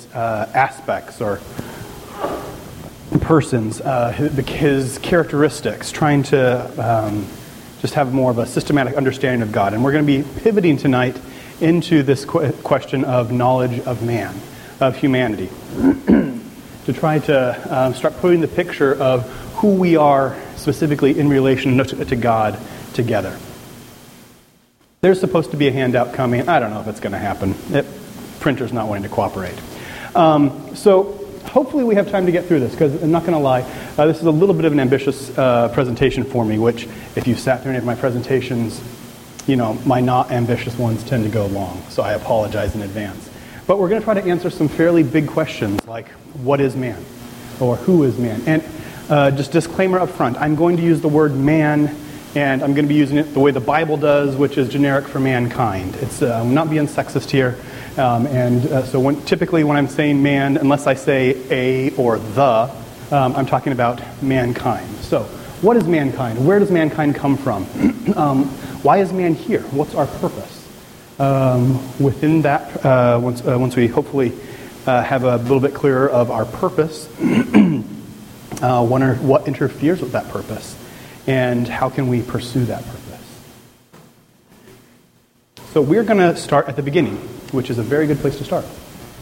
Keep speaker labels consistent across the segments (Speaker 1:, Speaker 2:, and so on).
Speaker 1: aspects or persons, his characteristics, trying to just have more of a systematic understanding of God. And we're going to be pivoting tonight into this question of knowledge of man, of humanity, to try to start putting the picture of who we are specifically in relation to God together. There's supposed to be a handout coming. I don't know if it's going to happen. Printer's not wanting to cooperate. So hopefully we have time to get through this, because I'm not going to lie, this is a little bit of an ambitious presentation for me, which if you sat through any of my presentations, you know, my not ambitious ones tend to go long, so I apologize in advance. But we're going to try to answer some fairly big questions like, what is man? Or who is man? And just disclaimer up front, I'm going to use the word man, and I'm going to be using it the way the Bible does, which is generic for mankind. It's I'm not being sexist here. So typically when I'm saying man, unless I say a or the, I'm talking about mankind. So what is mankind? Where does mankind come from? Why is man here? What's our purpose? Within that, once we hopefully have a little bit clearer of our purpose, what interferes with that purpose, and how can we pursue that purpose? So we're going to start at the beginning, which is a very good place to start.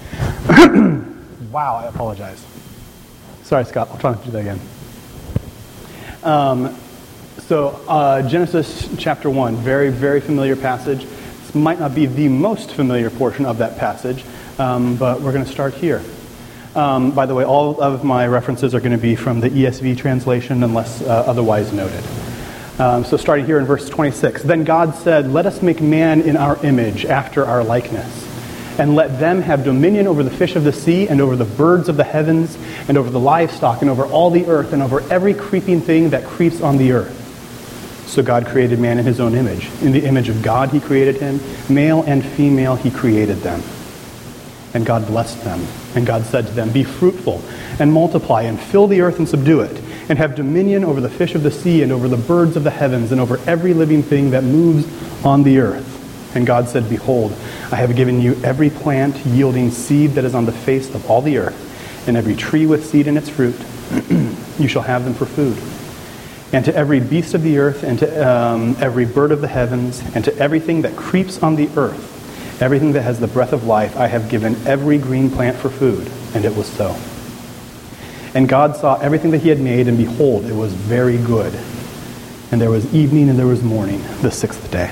Speaker 1: Wow, I apologize. Sorry, Scott, I'll try not to do that again. Genesis chapter 1, very, very familiar passage. This might not be the most familiar portion of that passage, but we're going to start here. By the way, all of my references are going to be from the ESV translation unless otherwise noted. So starting here in verse 26, Then God said, Let us make man in our image, after our likeness, and let them have dominion over the fish of the sea, and over the birds of the heavens, and over the livestock, and over all the earth, and over every creeping thing that creeps on the earth. So God created man in his own image. In the image of God he created him. Male and female he created them. And God blessed them. And God said to them, Be fruitful, and multiply, and fill the earth and subdue it, and have dominion over the fish of the sea, and over the birds of the heavens, and over every living thing that moves on the earth. And God said, Behold, I have given you every plant yielding seed that is on the face of all the earth, and every tree with seed in its fruit. You shall have them for food. And to every beast of the earth, and to every bird of the heavens, and to everything that creeps on the earth, everything that has the breath of life, I have given every green plant for food. And it was so. And God saw everything that he had made, and behold, it was very good. And there was evening and there was morning, the sixth day.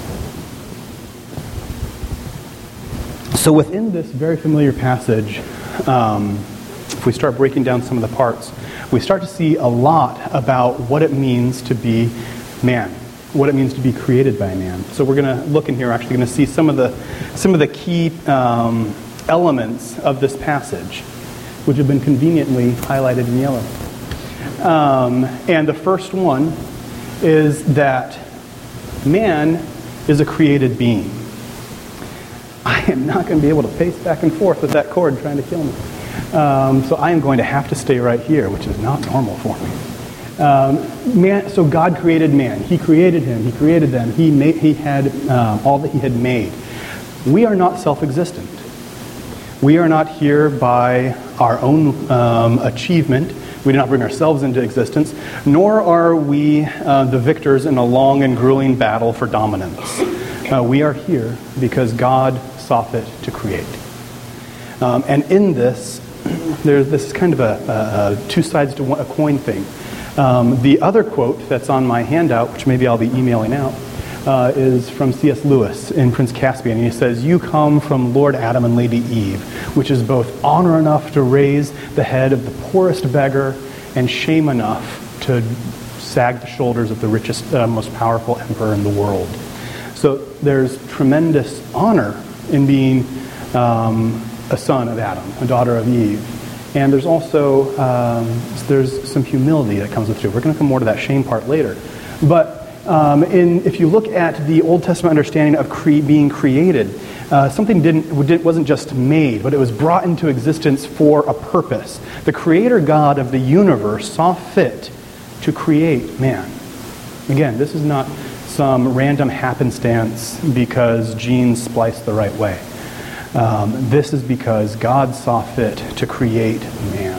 Speaker 1: So within this very familiar passage, if we start breaking down some of the parts, we start to see a lot about what it means to be man, what it means to be created by man. So we're going to look in here, actually going to see some of the key elements of this passage, which have been conveniently highlighted in yellow. And the first one is that man is a created being. I am not going to be able to pace back and forth with that cord trying to kill me. So I am going to have to stay right here, which is not normal for me. So God created man. He created him. He created them. He had all that he had made. We are not self-existent. We are not here by our own achievement. We do not bring ourselves into existence, nor are we the victors in a long and grueling battle for dominance. We are here because God saw fit to create. And in this, this is kind of a two sides to a coin thing. The other quote that's on my handout, which maybe I'll be emailing out, is from C.S. Lewis in Prince Caspian. And he says, You come from Lord Adam and Lady Eve, which is both honor enough to raise the head of the poorest beggar and shame enough to sag the shoulders of the richest, most powerful emperor in the world. So there's tremendous honor in being a son of Adam, a daughter of Eve. And there's also there's some humility that comes with it. We're going to come more to that shame part later. But if you look at the Old Testament understanding of being created, something wasn't just made, but it was brought into existence for a purpose. The Creator God of the universe saw fit to create man. Again, this is not some random happenstance because genes spliced the right way. This is because God saw fit to create man.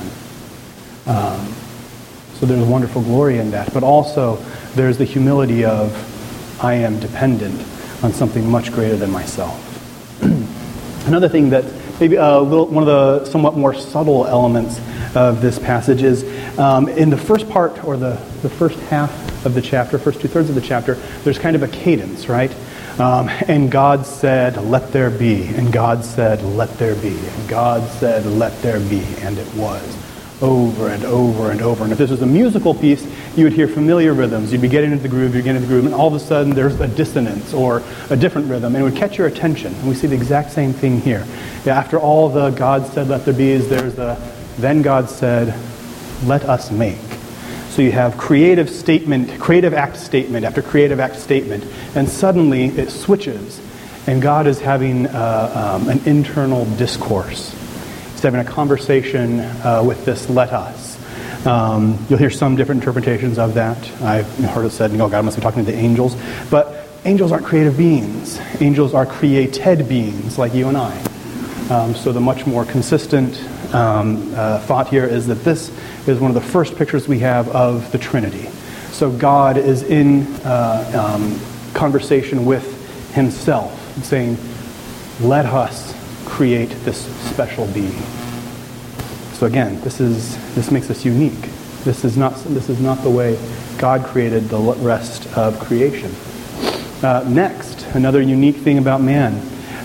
Speaker 1: So there's wonderful glory in that. But also, there's the humility of, I am dependent on something much greater than myself. Another thing that maybe one of the somewhat more subtle elements of this passage is in the first part, or the first half of the chapter, first 2/3 of the chapter, there's kind of a cadence, right? And God said, let there be. And God said, let there be. And God said, let there be. And it was. Over and over and over. And if this was a musical piece, you would hear familiar rhythms. You'd be getting into the groove, and all of a sudden there's a dissonance or a different rhythm, and it would catch your attention. And we see the exact same thing here. After all the God said, let there be, there's the then God said, let us make. So you have creative act statement after creative act statement, and suddenly it switches, and God is having an internal discourse. He's having a conversation with this let us. You'll hear some different interpretations of that. I've heard it said, God must be talking to the angels. But angels aren't creative beings. Angels are created beings like you and I. So the much more consistent thought here is that this is one of the first pictures we have of the Trinity. So God is in conversation with himself, saying, let us create this special being. So again, this makes us unique. This is not the way God created the rest of creation. Next, another unique thing about man.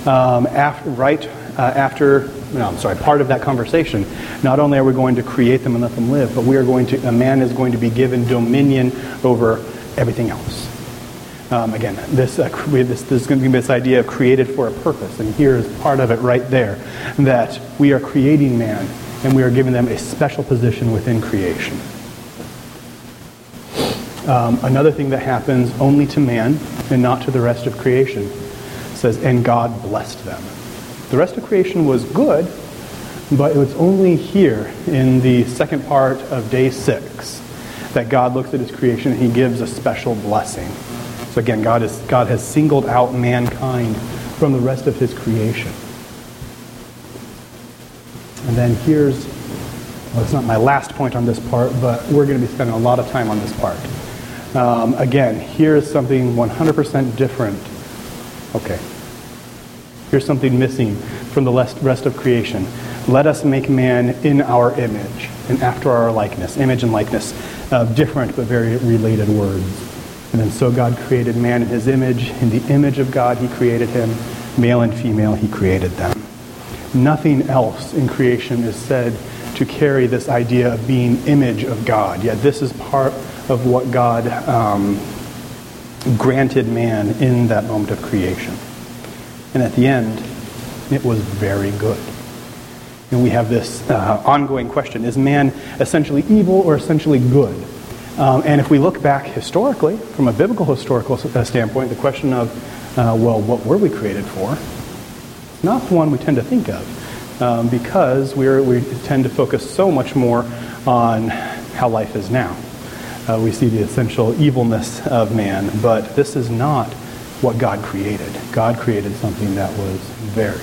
Speaker 1: Part of that conversation, not only are we going to create them and let them live, but a man is going to be given dominion over everything else. Again, this is going to be this idea of created for a purpose, and here is part of it right there, that we are creating man, and we are giving them a special position within creation. Another thing that happens only to man and not to the rest of creation says, and God blessed them. The rest of creation was good, but it was only here in the second part of day 6 that God looks at his creation and he gives a special blessing. So again, God has singled out mankind from the rest of his creation. And then it's not my last point on this part, but we're going to be spending a lot of time on this part. Again, here's something 100% different. Okay. Here's something missing from the rest of creation. Let us make man in our image and after our likeness. Image and likeness, different but very related words. And then so God created man in his image. In the image of God he created him. Male and female he created them. Nothing else in creation is said to carry this idea of being image of God. Yet this is part of what God granted man in that moment of creation. And at the end, it was very good. And we have this ongoing question, is man essentially evil or essentially good? And if we look back historically, from a biblical historical standpoint, the question of, what were we created for? It's not the one we tend to think of, because we tend to focus so much more on how life is now. We see the essential evilness of man, but this is not what God created. God created something that was very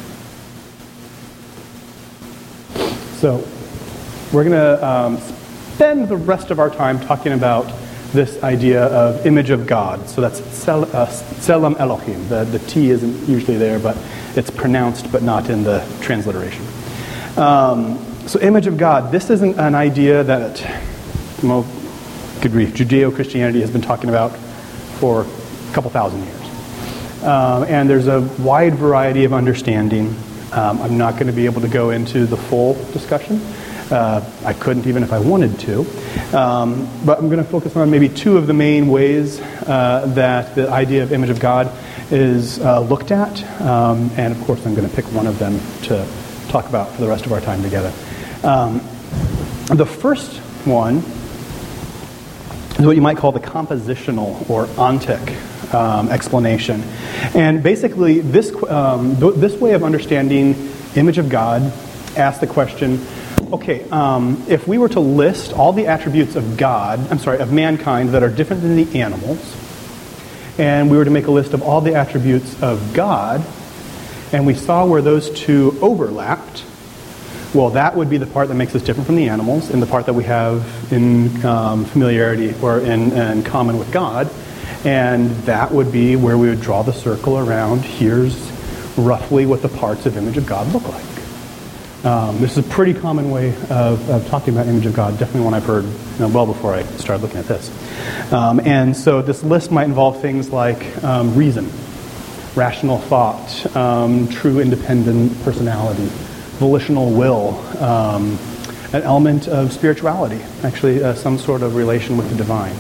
Speaker 1: good. So we're going to spend the rest of our time talking about this idea of image of God. So that's Tselem Elohim. The T isn't usually there, but it's pronounced but not in the transliteration. So image of God. This isn't an idea that, good grief, Judeo-Christianity has been talking about for a couple thousand years. And there's a wide variety of understanding. I'm not going to be able to go into the full discussion. I couldn't even if I wanted to. But I'm going to focus on maybe 2 of the main ways that the idea of image of God is looked at. And of course I'm going to pick one of them to talk about for the rest of our time together. The first one is what you might call the compositional or ontic explanation. And basically this way of understanding image of God asks the question, okay, if we were to list all the attributes of of mankind that are different than the animals, and we were to make a list of all the attributes of God, and we saw where those two overlapped, well, that would be the part that makes us different from the animals, and the part that we have in familiarity or in common with God. And that would be where we would draw the circle around, here's roughly what the parts of image of God look like. This is a pretty common way of talking about image of God, definitely one I've heard well before I started looking at this. And so this list might involve things like reason, rational thought, true independent personality, volitional will, an element of spirituality, actually some sort of relation with the divine.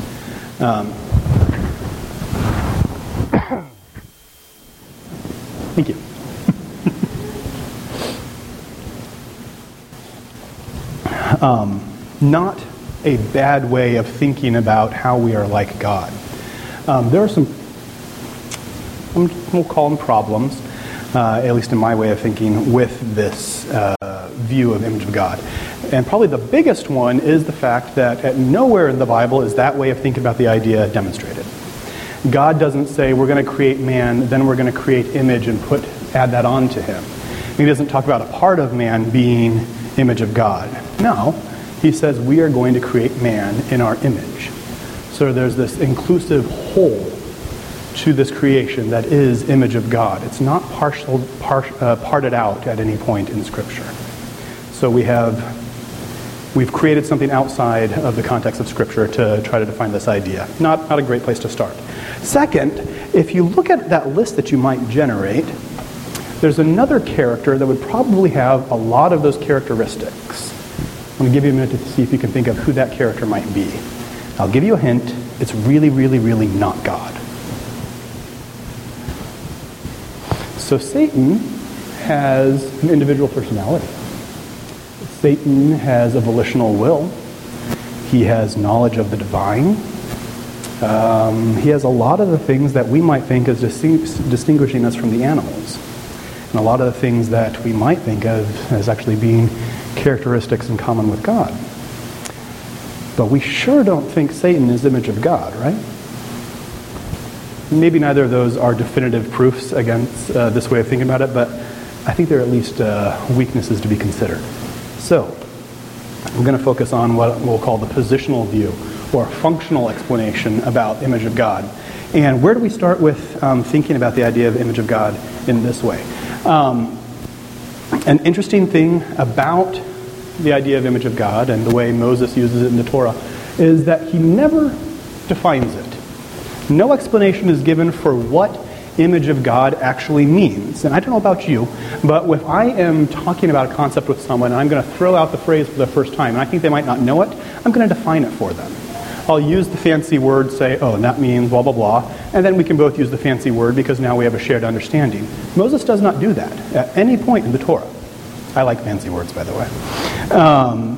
Speaker 1: Thank you. Not a bad way of thinking about how we are like God. There are some, we'll call them problems, at least in my way of thinking, with this view of image of God. And probably the biggest one is the fact that at nowhere in the Bible is that way of thinking about the idea demonstrated. God doesn't say we're going to create man, then we're going to create image and add that on to him. He doesn't talk about a part of man being image of God. No, he says we are going to create man in our image. So there's this inclusive whole to this creation that is image of God. It's not parted out at any point in Scripture. So we've created something outside of the context of Scripture to try to define this idea. Not a great place to start. Second, if you look at that list that you might generate, there's another character that would probably have a lot of those characteristics. I'm going to give you a minute to see if you can think of who that character might be. I'll give you a hint. It's really, really, really not God. So Satan has an individual personality. Satan has a volitional will. He has knowledge of the divine. He has a lot of the things that we might think as distinguishing us from the animals. And a lot of the things that we might think of as actually being characteristics in common with God. But we sure don't think Satan is image of God, right? Maybe neither of those are definitive proofs against this way of thinking about it, but I think they're at least weaknesses to be considered. So, we're going to focus on what we'll call the positional view, or functional explanation about image of God. And where do we start with thinking about the idea of image of God in this way? An interesting thing about the idea of image of God and the way Moses uses it in the Torah is that he never defines it. No explanation is given for what image of God actually means. And I don't know about you, but if I am talking about a concept with someone and I'm going to throw out the phrase for the first time and I think they might not know it, I'm going to define it for them. I'll use the fancy word, say, oh, and that means blah, blah, blah, and then we can both use the fancy word because now we have a shared understanding. Moses does not do that at any point in the Torah. I like fancy words, by the way.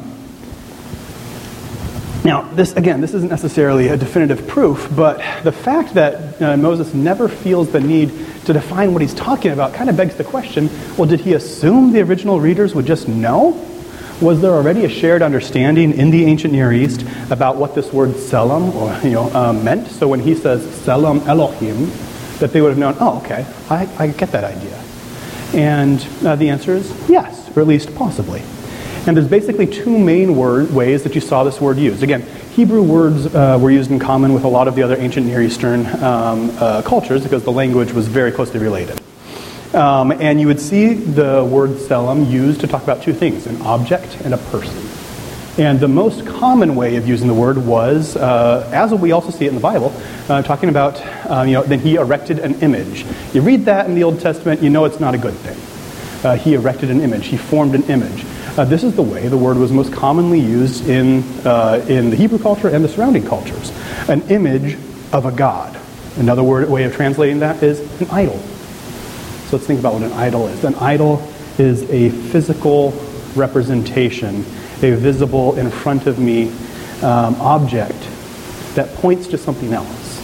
Speaker 1: Now, this isn't necessarily a definitive proof, but the fact that Moses never feels the need to define what he's talking about kind of begs the question, well, did he assume the original readers would just know? Was there already a shared understanding in the ancient Near East about what this word selam meant? So when he says selam Elohim, that they would have known, oh, okay, I get that idea. And the answer is yes, or at least possibly. And there's basically two main ways that you saw this word used. Again, Hebrew words were used in common with a lot of the other ancient Near Eastern cultures because the language was very closely related. And you would see the word selam used to talk about two things, an object and a person. And the most common way of using the word was, as we also see it in the Bible, talking about, then he erected an image. You read that in the Old Testament, you know it's not a good thing. He erected an image. He formed an image. This is the way the word was most commonly used in the Hebrew culture and the surrounding cultures. An image of a god. Another way of translating that is an idol. So let's think about what an idol is. An idol is a physical representation, a visible in front of me object that points to something else.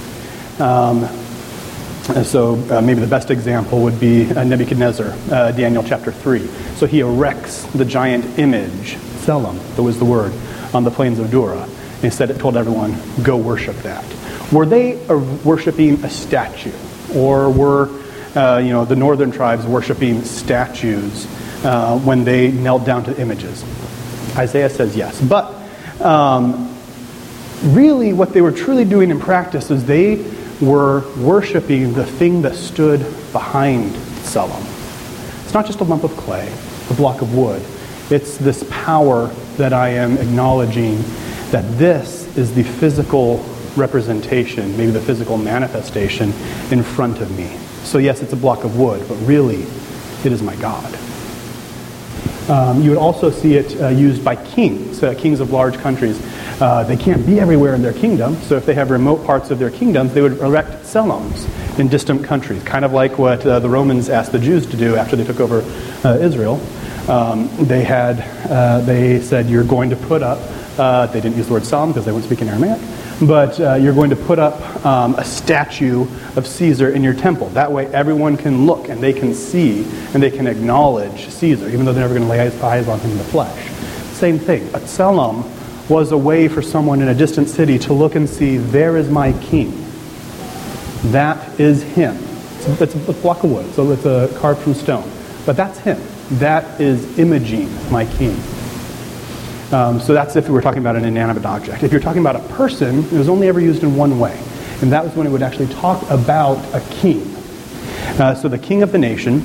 Speaker 1: So maybe the best example would be Nebuchadnezzar, Daniel chapter 3. So he erects the giant image, selam, that was the word, on the plains of Dura. And instead it told everyone, go worship that. Were they worshiping a statue? Or were the northern tribes worshiping statues when they knelt down to images? Isaiah says yes. But really what they were truly doing in practice is they were worshiping the thing that stood behind Tselem. It's not just a lump of clay, a block of wood. It's this power that I am acknowledging that this is the physical representation, maybe the physical manifestation in front of me. So yes, it's a block of wood, but really, it is my God. You would also see it used by kings, kings of large countries. They can't be everywhere in their kingdom, so if they have remote parts of their kingdoms, they would erect Selems in distant countries, kind of like what the Romans asked the Jews to do after they took over Israel. They said, you're going to put up, they didn't use the word Selem because they weren't speaking Aramaic, but you're going to put up a statue of Caesar in your temple. That way everyone can look and they can see and they can acknowledge Caesar, even though they're never going to lay eyes on him in the flesh. Same thing. A Selem was a way for someone in a distant city to look and see, there is my king. That is him. It's a block of wood, so it's carved from stone. But that's him. That is imaging my king. So that's if we were talking about an inanimate object. If you're talking about a person, it was only ever used in one way. And that was when it would actually talk about a king. So the king of the nation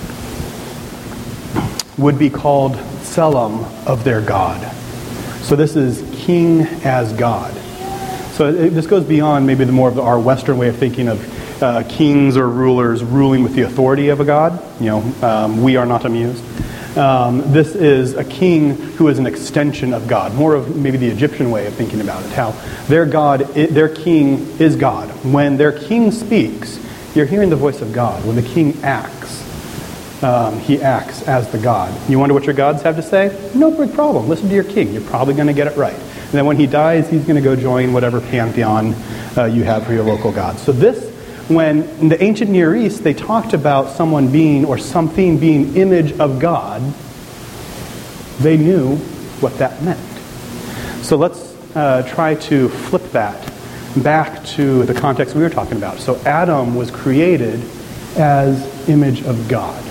Speaker 1: would be called Selem of their God. So this is king as God. So this goes beyond maybe the more of our Western way of thinking of kings or rulers ruling with the authority of a god. We are not amused. This is a king who is an extension of God, more of maybe the Egyptian way of thinking about it, how their God, their king is God. When their king speaks, you're hearing the voice of God. When the king acts, he acts as the God. You wonder what your gods have to say? No big problem. Listen to your king. You're probably going to get it right. And then when he dies, he's going to go join whatever pantheon you have for your local gods. So this, when in the ancient Near East, they talked about someone being or something being image of God, they knew what that meant. So let's try to flip that back to the context we were talking about. So Adam was created as image of God.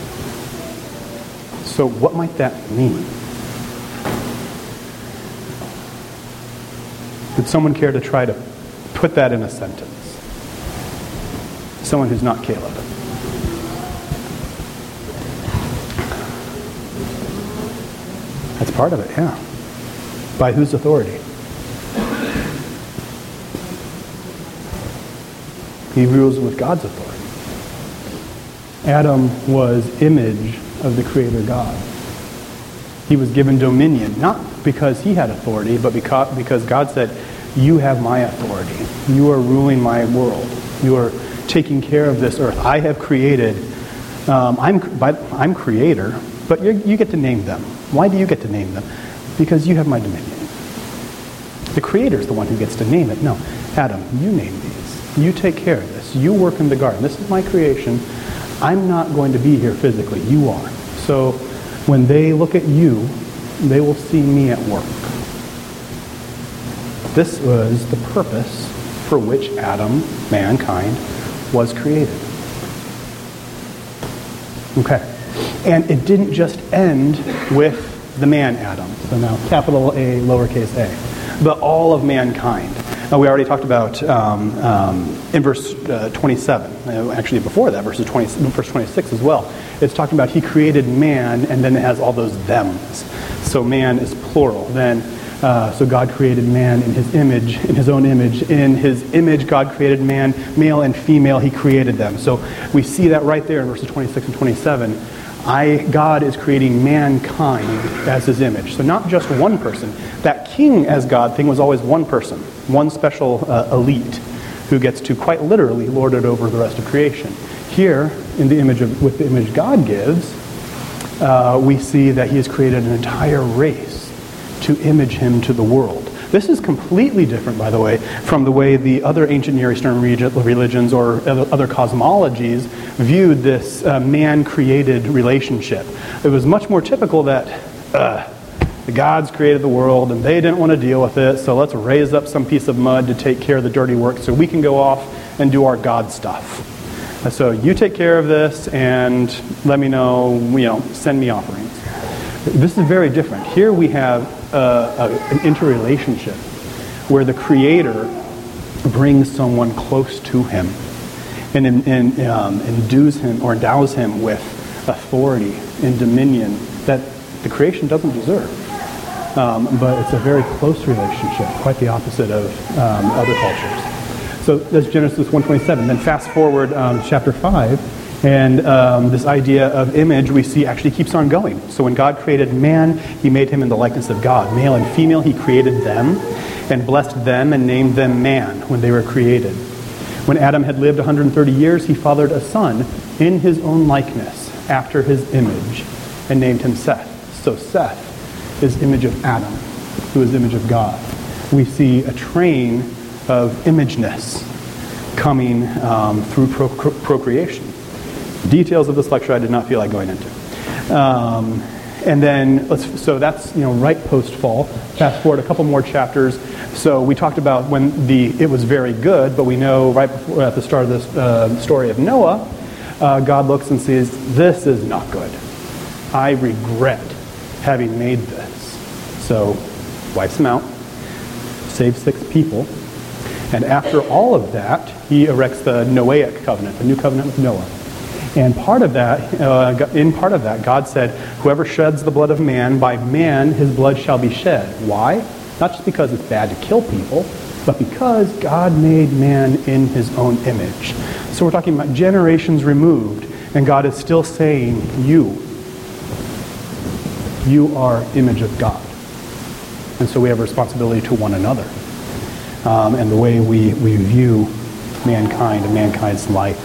Speaker 1: So what might that mean? Would someone care to try to put that in a sentence? Someone who's not Caleb. That's part of it, yeah. By whose authority? He rules with God's authority. Adam was image of the Creator God. He was given dominion, not because he had authority, but because God said, you have my authority. You are ruling my world. You are taking care of this earth. I have created, I'm creator, but you get to name them. Why do you get to name them? Because you have my dominion. The creator is the one who gets to name it. No, Adam, you name these. You take care of this. You work in the garden. This is my creation. I'm not going to be here physically. You are. So when they look at you, they will see me at work. This was the purpose for which Adam, mankind, was created. Okay. And it didn't just end with the man Adam. So now capital A, lowercase a. But all of mankind. We already talked about in verse 27, actually before that, verse 26 as well. It's talking about he created man, and then it has all those thems. So man is plural. Then, so God created man in his image, in his own image. In his image, God created man, male and female, he created them. So we see that right there in verses 26 and 27. God is creating mankind as his image. So not just one person. That king as God thing was always one person, one special elite who gets to quite literally lord it over the rest of creation. Here, in the image with the image God gives, we see that he has created an entire race to image him to the world. This is completely different, by the way, from the way the other ancient Near Eastern religions or other cosmologies viewed this man-created relationship. It was much more typical that the gods created the world and they didn't want to deal with it, so let's raise up some piece of mud to take care of the dirty work so we can go off and do our God stuff. So you take care of this and let me know, send me offerings. This is very different. Here we have an interrelationship where the Creator brings someone close to him and endows him with authority and dominion that the creation doesn't deserve. But it's a very close relationship, quite the opposite of other cultures. So that's Genesis 1:27. Then fast forward chapter 5, and this idea of image we see actually keeps on going. So when God created man, he made him in the likeness of God. Male and female, he created them and blessed them and named them man when they were created. When Adam had lived 130 years, he fathered a son in his own likeness, after his image, and named him Seth. So Seth is image of Adam, who is image of God. We see a train of imageness coming through procreation. Details of this lecture I did not feel like going into. And then, so that's right post-fall. Fast forward a couple more chapters. So we talked about when it was very good, but we know right before, at the start of this story of Noah, God looks and says, this is not good. I regret having made this. So wipes them out, saves 6 people, and after all of that, he erects the Noahic covenant, the new covenant with Noah. And in part of that, God said, whoever sheds the blood of man, by man his blood shall be shed. Why? Not just because it's bad to kill people, but because God made man in his own image. So we're talking about generations removed, and God is still saying, you are image of God. And so we have a responsibility to one another. And the way we view mankind and mankind's life.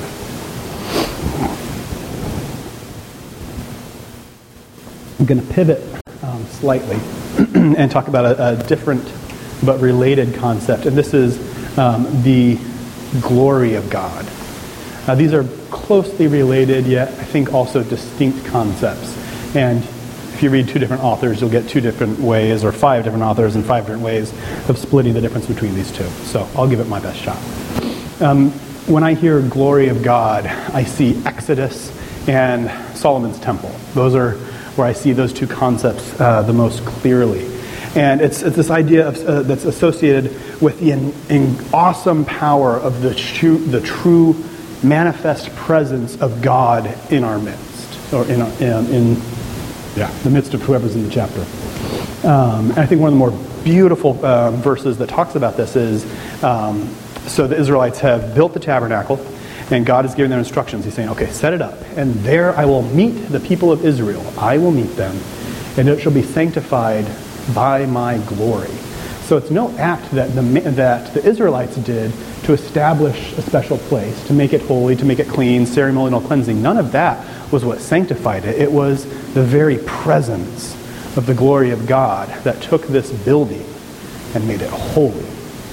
Speaker 1: I'm going to pivot slightly and talk about a different but related concept. And this is the glory of God. These are closely related, yet I think also distinct concepts. And if you read 2 different authors, you'll get 2 different ways, or 5 different authors and 5 different ways of splitting the difference between these two. So I'll give it my best shot. When I hear glory of God, I see Exodus and Solomon's temple. Those are where I see those 2 concepts the most clearly. And it's this idea of, that's associated with the awesome power of the true manifest presence of God in our midst, or in the midst of whoever's in the chapter. And I think one of the more beautiful verses that talks about this is, so the Israelites have built the tabernacle, and God is giving them instructions. He's saying, okay, set it up, and there I will meet the people of Israel. I will meet them, and it shall be sanctified by my glory. So it's no act that the Israelites did to establish a special place, to make it holy, to make it clean, ceremonial cleansing. None of that was what sanctified it. It was the very presence of the glory of God that took this building and made it holy.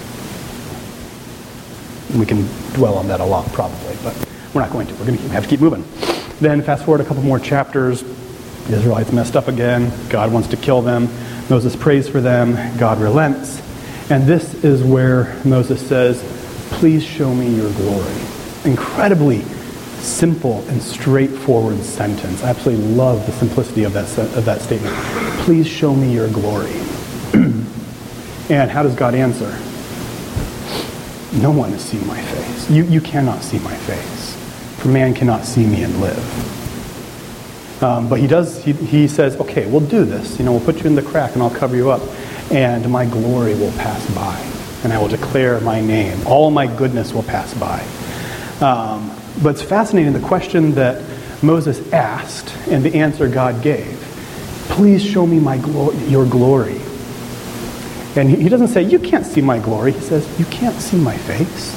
Speaker 1: We can dwell on that a lot probably, but we're not going to. We're going to have to keep moving. Then fast forward a couple more chapters. The Israelites messed up again. God wants to kill them. Moses prays for them. God relents. And this is where Moses says, please show me your glory. Incredibly simple and straightforward sentence. I absolutely love the simplicity of that statement. Please show me your glory. And how does God answer? No one has seen my face. You cannot see my face. For man cannot see me and live. But he says, okay, we'll do this. We'll put you in the crack and I'll cover you up. And my glory will pass by. And I will declare my name. All my goodness will pass by. But it's fascinating, the question that Moses asked and the answer God gave. Please show me your glory. And he doesn't say, you can't see my glory. He says, you can't see my face.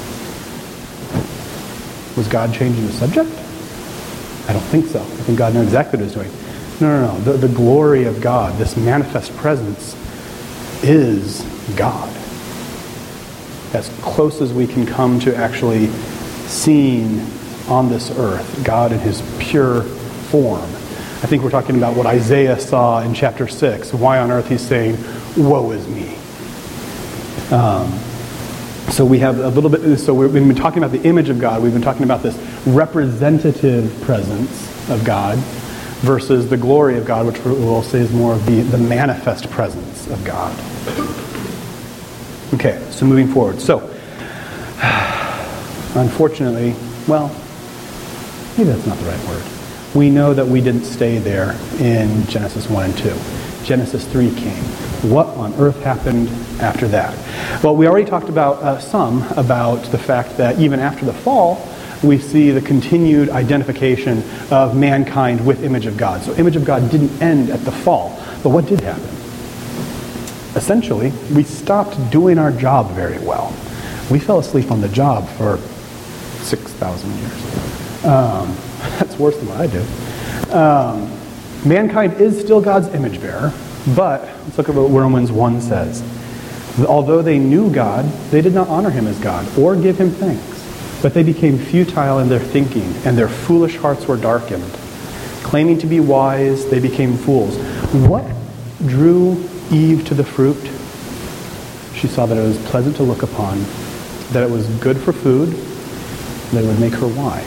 Speaker 1: Was God changing the subject? I don't think so. I think God knew exactly what he was doing. No. The glory of God, this manifest presence, is God. As close as we can come to actually seeing on this earth God in his pure form. I think we're talking about what Isaiah saw in chapter 6. Why on earth he's saying, woe is me. So we have a little bit, so we've been talking about the image of God. We've been talking about this representative presence of God versus the glory of God, which we'll say is more of the manifest presence of God. Okay, so moving forward. So, unfortunately, well, maybe that's not the right word. We know that we didn't stay there in Genesis 1 and 2. Genesis 3 came. What on earth happened after that? Well, we already talked about about the fact that even after the fall, we see the continued identification of mankind with image of God. So image of God didn't end at the fall. But what did happen? Essentially, we stopped doing our job very well. We fell asleep on the job for 6,000 years. That's worse than what I do. Mankind is still God's image bearer, but let's look at what Romans 1 says. Although they knew God, they did not honor him as God or give him thanks. But they became futile in their thinking, and their foolish hearts were darkened. Claiming to be wise, they became fools. What drew Eve to the fruit? She saw that it was pleasant to look upon, that it was good for food, that it would make her wise.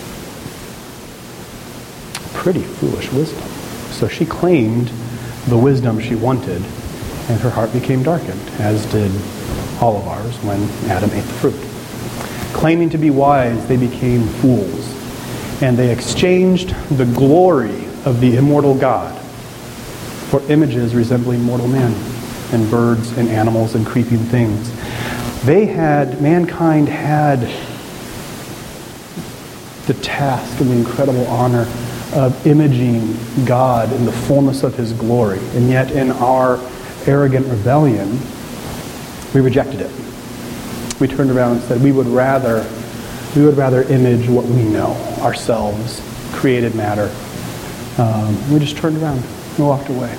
Speaker 1: Pretty foolish wisdom. So she claimed the wisdom she wanted, and her heart became darkened, as did all of ours when Adam ate the fruit. Claiming to be wise, they became fools, and they exchanged the glory of the immortal God for images resembling mortal men, and birds and animals and creeping things. Mankind had the task and the incredible honor of imaging God in the fullness of his glory. And yet in our arrogant rebellion, we rejected it. We turned around and said we would rather image what we know, ourselves, created matter. We just turned around and walked away.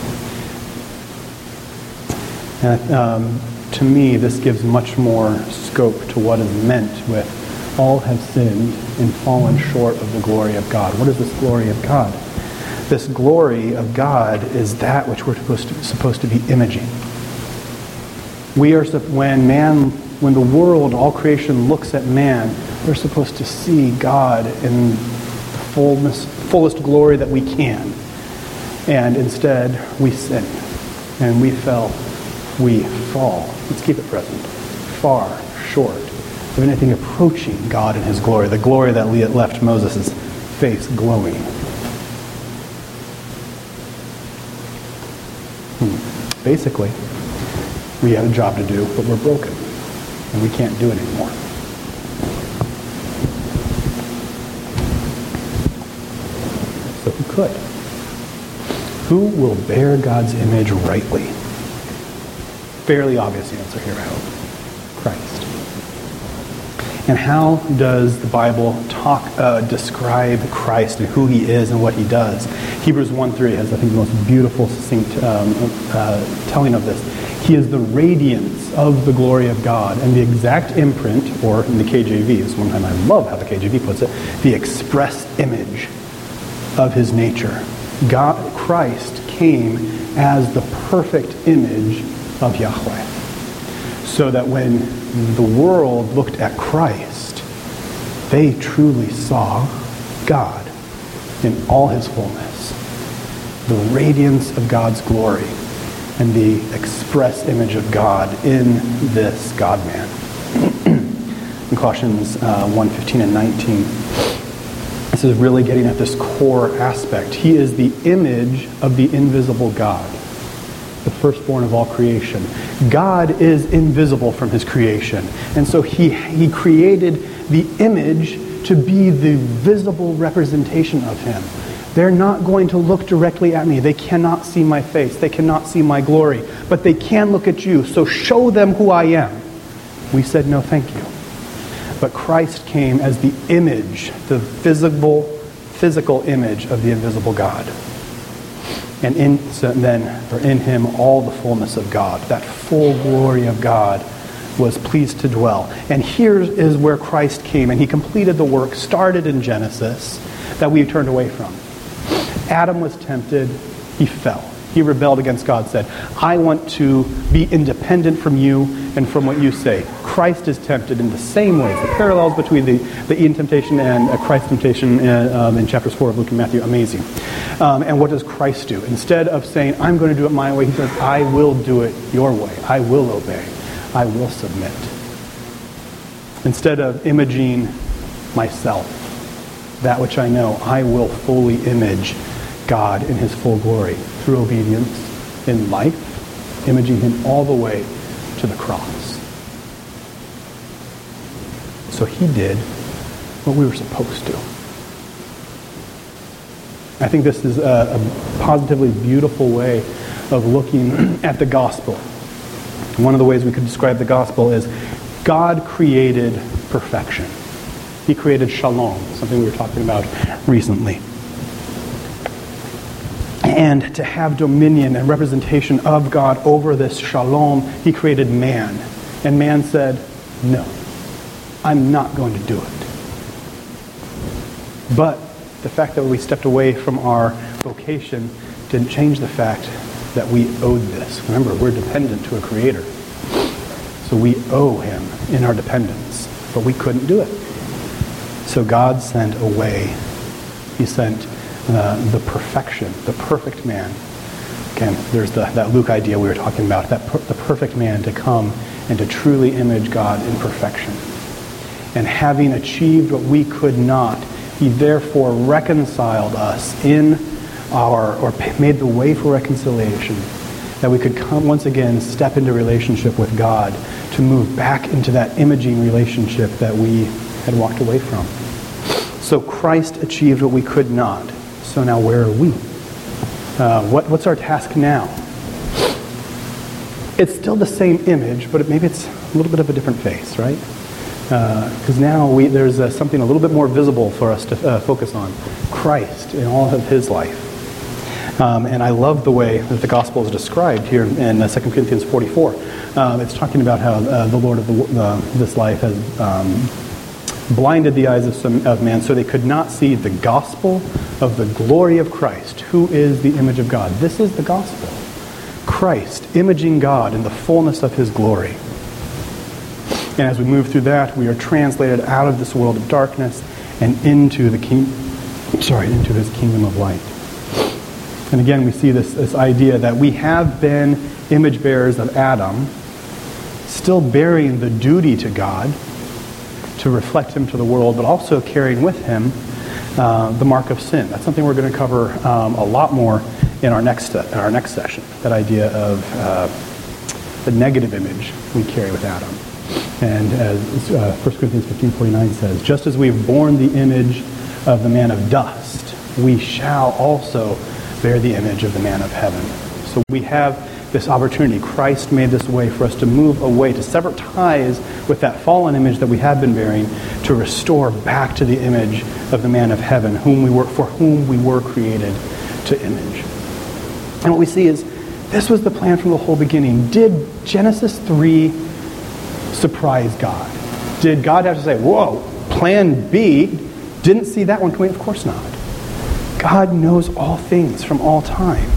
Speaker 1: And to me, this gives much more scope to what is meant with all have sinned and fallen short of the glory of God. What is this glory of God? This glory of God is that which we're supposed to be imaging. When the world, all creation looks at man, we're supposed to see God in the fullest glory that we can. And instead, we sin. And we fall. Let's keep it present. Far short of anything approaching God in his glory. The glory that left Moses' face glowing. Basically, we have a job to do, but we're broken. And we can't do it anymore. So who could? Who will bear God's image rightly? Fairly obvious answer here, I hope. Christ. And how does the Bible describe Christ and who he is and what he does? Hebrews 1:3 has, I think, the most beautiful, succinct telling of this. He is the radiance of the glory of God and the exact imprint, or in the KJV, this one time I love how the KJV puts it, the express image of his nature. Christ came as the perfect image of Yahweh. So that when the world looked at Christ, they truly saw God in all his fullness. The radiance of God's glory and the express image of God in this God-man. In Colossians 1:15 and 19, this is really getting at this core aspect. He is the image of the invisible God, the firstborn of all creation. God is invisible from his creation. And so he created the image to be the visible representation of him. They're not going to look directly at me. They cannot see my face. They cannot see my glory. But they can look at you. So show them who I am. We said, no, thank you. But Christ came as the image, the physical image of the invisible God. And in him all the fullness of God, that full glory of God, was pleased to dwell. And here is where Christ came, and he completed the work started in Genesis that we turned away from. Adam was tempted, he fell. He rebelled against God, said, I want to be independent from you and from what you say. Christ is tempted in the same ways. The parallels between the Eden temptation and Christ's temptation in chapters 4 of Luke and Matthew, amazing. And what does Christ do? Instead of saying, I'm going to do it my way, he says, I will do it your way. I will obey. I will submit. Instead of imaging myself, that which I know, I will fully image God in his full glory through obedience in life, imaging him all the way to the cross. So he did what we were supposed to. I think this is a positively beautiful way of looking at the gospel. One of the ways we could describe the gospel is God created perfection. He created shalom, something we were talking about recently. And to have dominion and representation of God over this shalom, he created man. And man said, no, I'm not going to do it. But the fact that we stepped away from our vocation didn't change the fact that we owed this. Remember, we're dependent to a creator. So we owe him in our dependence. But we couldn't do it. So God sent a way. He sent the perfection, the perfect man. Again, there's that Luke idea we were talking about, the perfect man to come and to truly image God in perfection. And having achieved what we could not, he therefore reconciled us or made the way for reconciliation, that we could come once again step into relationship with God, to move back into that imaging relationship that we had walked away from. So Christ achieved what we could not. So now where are we? What's our task now? It's still the same image, but maybe it's a little bit of a different face, right? Because now there's something a little bit more visible for us to focus on. Christ in all of his life. And I love the way that the gospel is described here in 2 Corinthians 44. It's talking about how the Lord of this life has blinded the eyes of man so they could not see the gospel of the glory of Christ, who is the image of God. This is the gospel. Christ, imaging God in the fullness of his glory. And as we move through that, we are translated out of this world of darkness and into into his kingdom of light. And again, we see this idea that we have been image bearers of Adam, still bearing the duty to God to reflect him to the world, but also carrying with him the mark of sin. That's something we're going to cover a lot more in our next session. That idea of the negative image we carry with Adam. And as 1 Corinthians 15:49 says, just as we've borne the image of the man of dust, we shall also bear the image of the man of heaven. So we have this opportunity. Christ made this way for us to move away, to sever ties with that fallen image that we have been bearing, to restore back to the image of the man of heaven, for whom we were created to image. And what we see is, this was the plan from the whole beginning. Did Genesis 3 surprise God? Did God have to say, whoa, plan B, didn't see that one coming? Of course not. God knows all things from all time.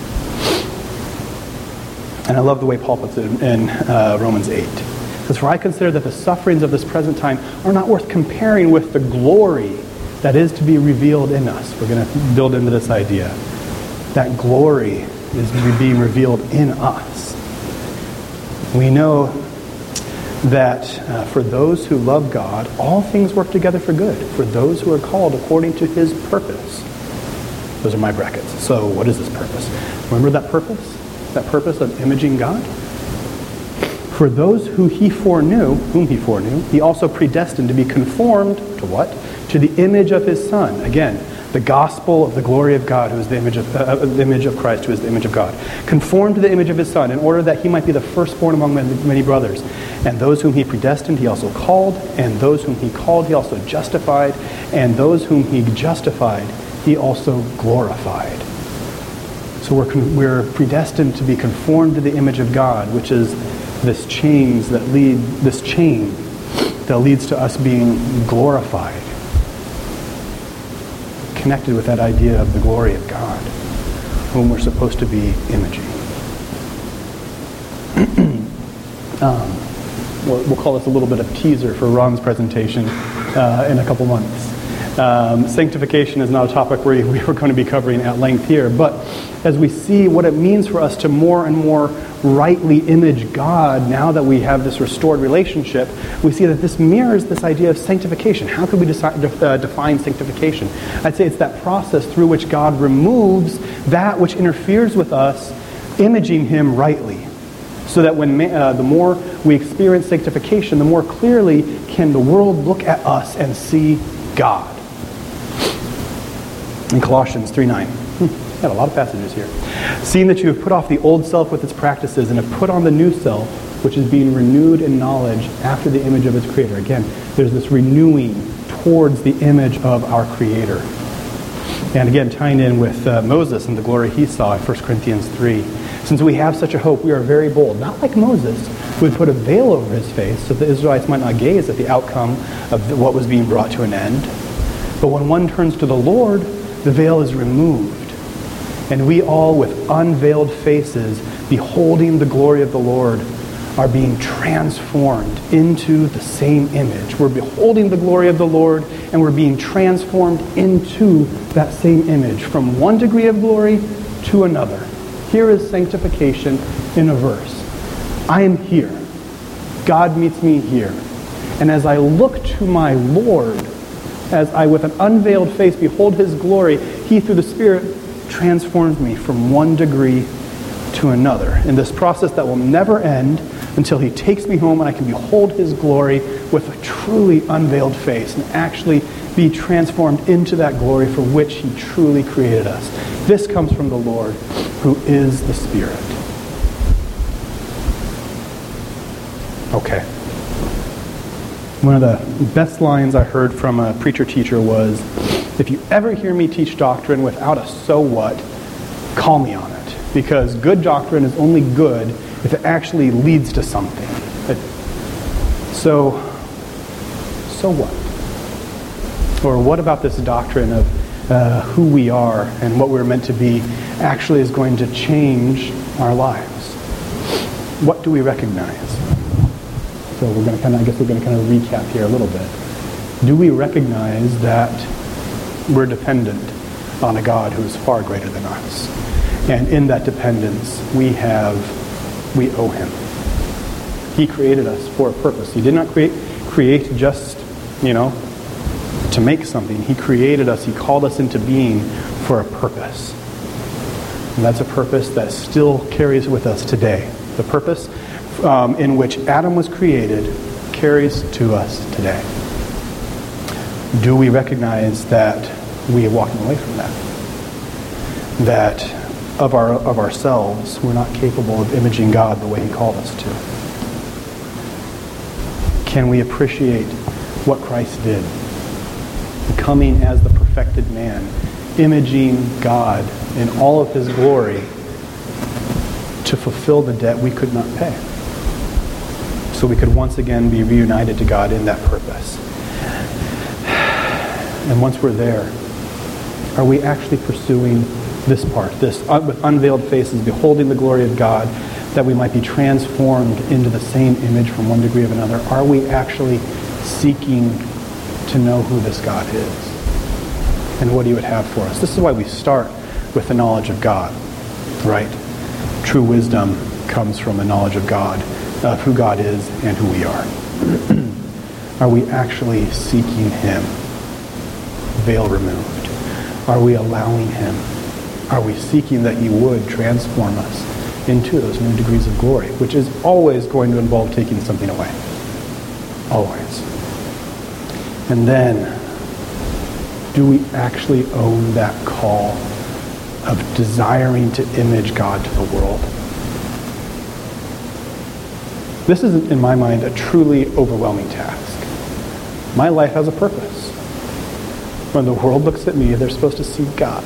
Speaker 1: And I love the way Paul puts it in Romans 8. It says, for I consider that the sufferings of this present time are not worth comparing with the glory that is to be revealed in us. We're going to build into this idea. That glory is being revealed in us. We know that for those who love God, all things work together for good, for those who are called according to his purpose. Those are my brackets. So what is this purpose? Remember that purpose? That purpose of imaging God? For those whom he foreknew, he also predestined to be conformed to what? To the image of his Son. Again, the gospel of the glory of God, who is the image of Christ, who is the image of God. Conformed to the image of his Son, in order that he might be the firstborn among many brothers. And those whom he predestined, he also called. And those whom he called, he also justified. And those whom he justified, he also glorified. So we're predestined to be conformed to the image of God, which is this chain that leads to us being glorified, connected with that idea of the glory of God, whom we're supposed to be imaging. we'll call this a little bit of teaser for Ron's presentation in a couple months. Sanctification is not a topic we are going to be covering at length here, but as we see what it means for us to more and more rightly image God now that we have this restored relationship, we see that this mirrors this idea of sanctification. How could we define sanctification? I'd say it's that process through which God removes that which interferes with us imaging Him rightly, so that when the more we experience sanctification, the more clearly can the world look at us and see God. In Colossians 3:9. Got a lot of passages here. Seeing that you have put off the old self with its practices and have put on the new self, which is being renewed in knowledge after the image of its Creator. Again, there's this renewing towards the image of our Creator. And again, tying in with Moses and the glory he saw in 1 Corinthians 3. Since we have such a hope, we are very bold. Not like Moses, who would put a veil over his face so the Israelites might not gaze at the outcome of what was being brought to an end. But when one turns to the Lord, the veil is removed. And we all, with unveiled faces, beholding the glory of the Lord, are being transformed into the same image. We're beholding the glory of the Lord, and we're being transformed into that same image, from one degree of glory to another. Here is sanctification in a verse. I am here. God meets me here. And as I look to my Lord, as I with an unveiled face behold His glory, He through the Spirit transforms me from one degree to another. In this process that will never end until He takes me home and I can behold His glory with a truly unveiled face and actually be transformed into that glory for which He truly created us. This comes from the Lord, who is the Spirit. Okay. One of the best lines I heard from a preacher-teacher was, if you ever hear me teach doctrine without a so what, call me on it. Because good doctrine is only good if it actually leads to something. So what? Or what about this doctrine of who we are and what we're meant to be actually is going to change our lives? What do we recognize? So we're going to kind of recap here a little bit. Do we recognize that we're dependent on a God who is far greater than us? And in that dependence, we owe Him. He created us for a purpose. He did not create just, to make something. He created us. He called us into being for a purpose. And that's a purpose that still carries with us today. The purpose in which Adam was created carries to us today. Do we recognize that we are walking away from that? That of ourselves, we're not capable of imaging God the way He called us to? Can we appreciate what Christ did? Coming as the perfected man, imaging God in all of His glory to fulfill the debt we could not pay, so we could once again be reunited to God in that purpose. And once we're there, are we actually pursuing this part, this with unveiled faces, beholding the glory of God, that we might be transformed into the same image from one degree of another? Are we actually seeking to know who this God is and what He would have for us? This is why we start with the knowledge of God, right? True wisdom comes from the knowledge of God, of who God is and who we are. Are we actually seeking Him? Veil removed. Are we allowing Him? Are we seeking that He would transform us into those new degrees of glory, which is always going to involve taking something away. Always. And then, do we actually own that call of desiring to image God to the world? This is, in my mind, a truly overwhelming task. My life has a purpose. When the world looks at me, they're supposed to see God.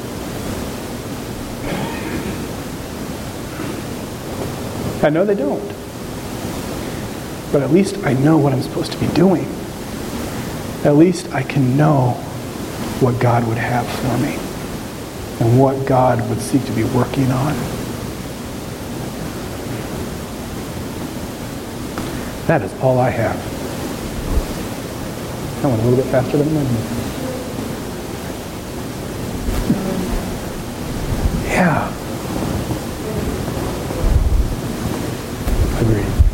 Speaker 1: I know they don't. But at least I know what I'm supposed to be doing. At least I can know what God would have for me and what God would seek to be working on. That is all I have. That went a little bit faster than it meant. Yeah. Agreed.